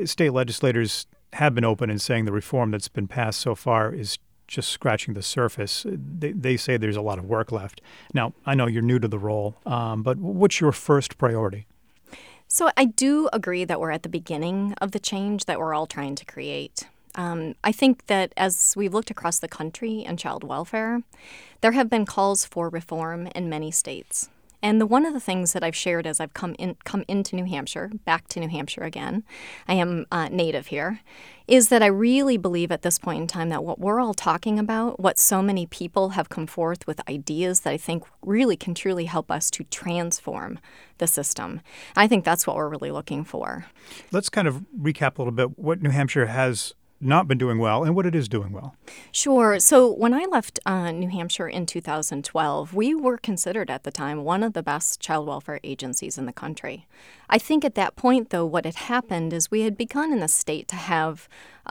state legislators have been open in saying the reform that's been passed so far is just scratching the surface. They say there's a lot of work left. Now, I know you're new to the role, but what's your first priority? So I do agree that we're at the beginning of the change that we're all trying to create. I think that as we've looked across the country in child welfare, there have been calls for reform in many states. And one of the things that I've shared as I've come into New Hampshire, back to New Hampshire again, I am native here, is that I really believe at this point in time that what we're all talking about, what so many people have come forth with ideas that I think really can truly help us to transform the system. I think that's what we're really looking for. Let's kind of recap a little bit what New Hampshire has not been doing well and what it is doing well. Sure. So when I left New Hampshire in 2012, we were considered at the time one of the best child welfare agencies in the country. I think at that point, though, what had happened is we had begun in the state to have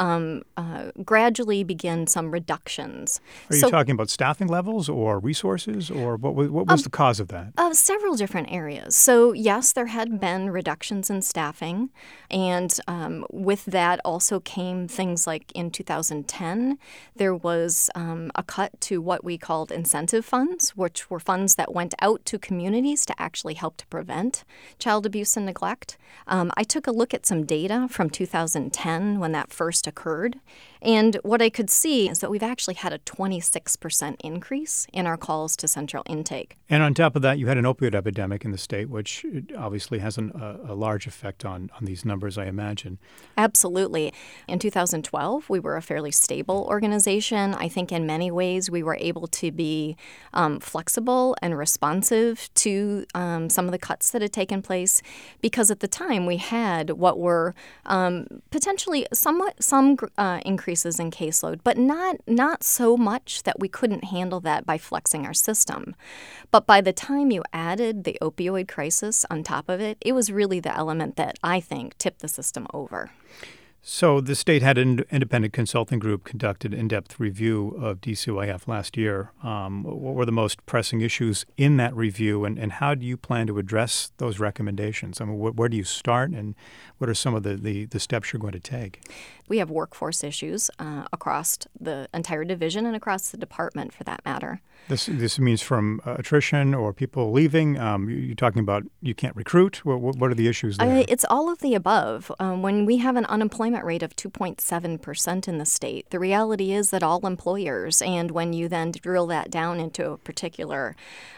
gradually begin some reductions. Are you talking about staffing levels or resources, or what was the cause of that? Several different areas. So yes, there had been reductions in staffing, and with that also came things like in 2010, there was a cut to what we called incentive funds, which were funds that went out to communities to actually help to prevent child abuse and neglect. I took a look at some data from 2010 when that first occurred, and what I could see is that we've actually had a 26% increase in our calls to central intake. And on top of that, you had an opioid epidemic in the state, which obviously has a large effect on these numbers, I imagine. Absolutely. In 2012, we were a fairly stable organization. I think in many ways we were able to be flexible and responsive to some of the cuts that had taken place, because at the time we had what were potentially some increases in caseload, but not so much that we couldn't handle that by flexing our system. But by the time you added the opioid crisis on top of it, it was really the element that I think tipped the system over. So the state had an independent consulting group conducted in-depth review of DCYF last year. What were the most pressing issues in that review, and how do you plan to address those recommendations? I mean, where do you start, and what are some of the steps you're going to take? We have workforce issues across the entire division and across the department, for that matter. This means from attrition or people leaving? You're talking about you can't recruit? What are the issues there? It's all of the above. When we have an unemployment rate of 2.7% in the state, the reality is that all employers, and when you then drill that down into a particular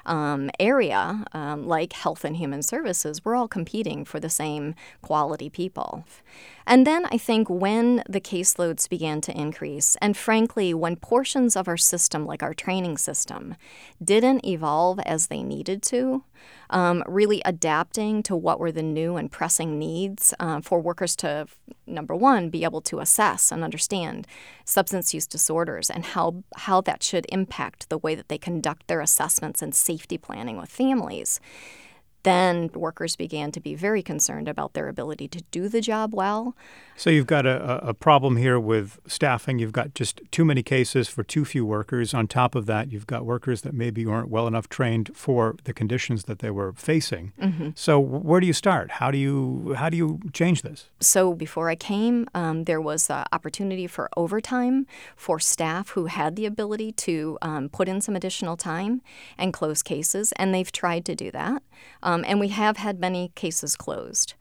area, like health and human services, we're all competing for the same quality people. And then I think when the caseloads began to increase, and frankly, when portions of our system, like our training system, didn't evolve as they needed to, really adapting to what were the new and pressing needs for workers to, number one, be able to assess and understand substance use disorders and how that should impact the way that they conduct their assessments and safety planning with families. Then workers began to be very concerned about their ability to do the job well. So you've got a problem here with staffing. You've got just too many cases for too few workers. On top of that, you've got workers that maybe weren't well enough trained for the conditions that they were facing. Mm-hmm. So where do you start? How do you change this? So before I came, there was opportunity for overtime for staff who had the ability to put in some additional time and close cases, and they've tried to do that. And we have had many cases closed.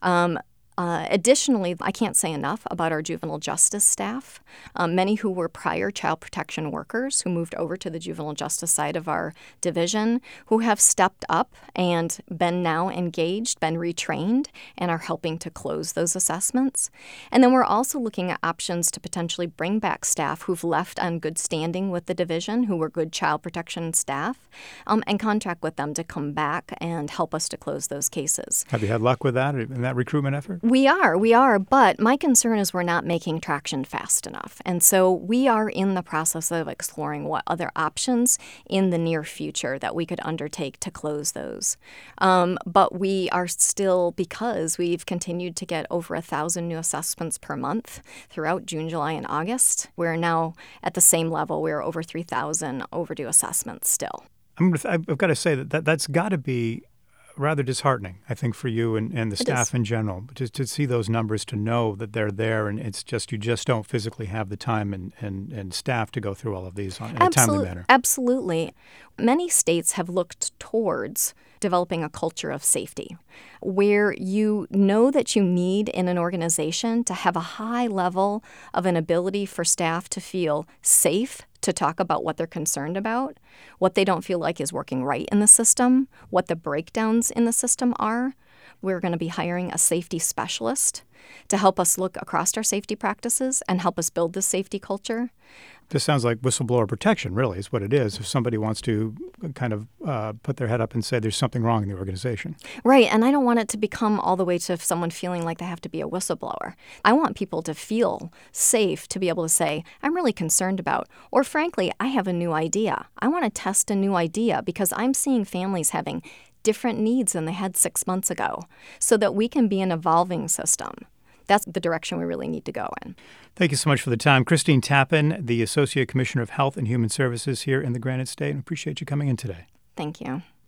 Additionally, I can't say enough about our juvenile justice staff, many who were prior child protection workers who moved over to the juvenile justice side of our division, who have stepped up and been now engaged, been retrained, and are helping to close those assessments. And then we're also looking at options to potentially bring back staff who've left on good standing with the division, who were good child protection staff, and contract with them to come back and help us to close those cases. Have you had luck with that in that recruitment effort? We are, but my concern is we're not making traction fast enough. And so we are in the process of exploring what other options in the near future that we could undertake to close those. But we are still, because we've continued to get over 1,000 new assessments per month throughout June, July, and August, we're now at the same level. We're over 3,000 overdue assessments still. I've got to say that's got to be rather disheartening, I think, for you and the staff in general, just to see those numbers, to know that they're there, and it's just you just don't physically have the time and staff to go through all of these in a timely manner. Absolutely. Many states have looked towards developing a culture of safety where you know that you need in an organization to have a high level of an ability for staff to feel safe to talk about what they're concerned about, what they don't feel like is working right in the system, what the breakdowns in the system are. We're going to be hiring a safety specialist to help us look across our safety practices and help us build this safety culture. This sounds like whistleblower protection, really, is what it is. If somebody wants to kind of put their head up and say there's something wrong in the organization. Right, and I don't want it to become all the way to someone feeling like they have to be a whistleblower. I want people to feel safe to be able to say, I'm really concerned about, or frankly, I have a new idea. I want to test a new idea because I'm seeing families having different needs than they had 6 months ago, so that we can be an evolving system. That's the direction we really need to go in. Thank you so much for the time. Christine Tappen, the Associate Commissioner of Health and Human Services here in the Granite State. I appreciate you coming in today. Thank you.